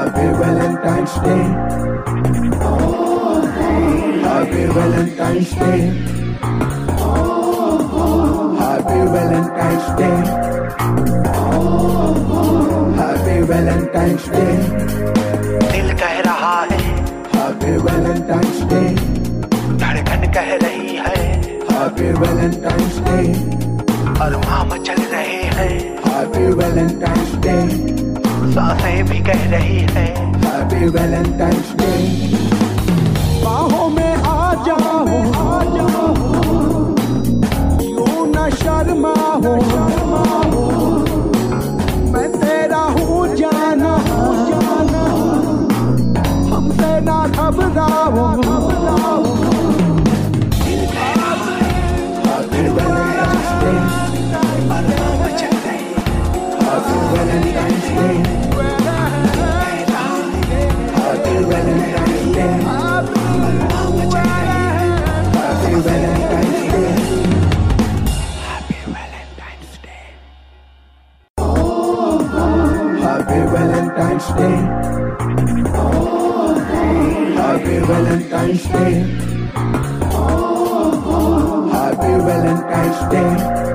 Happy Valentine's Day. Happy Valentine's Day. Happy Valentine's Day. Happy Valentine's Day. दिल कह रहा है Happy Valentine's Day. धड़कन कह रही है Happy Valentine's Day. अरमां मचल रहे हैं Happy Valentine's Day. सांसें भी कह रही है Happy Valentine's Day. बाहों में आ जाओ, यूं न शर्माओ, मैं तेरा हूँ जाना, हमसे ना घबराओ। Happy Valentine's Day. अरमां मचल रहे Happy Valentine's Day. Happy Valentine's Day. Happy Valentine's Day. Happy Valentine's Day. Happy Valentine's Day. Happy Valentine's Day. Happy Valentine's Day.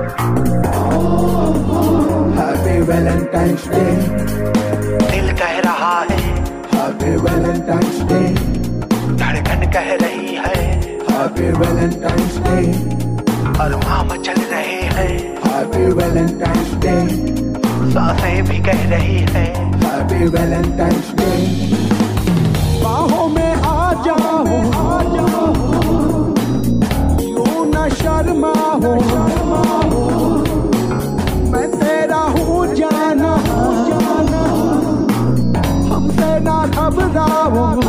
Happy Valentine's Day. दिल कह रहा है Happy Valentine's Day. धड़कन कह रही है Happy Valentine's Day. अरमां मचल रहे हैं Happy Valentine's Day. सांसें भी कह रही है Happy Valentine's Day. बाहों में आ जाओ, यूं न शर्माओ, मैं तेरा हूँ जाना, हमसे ना घबराओ।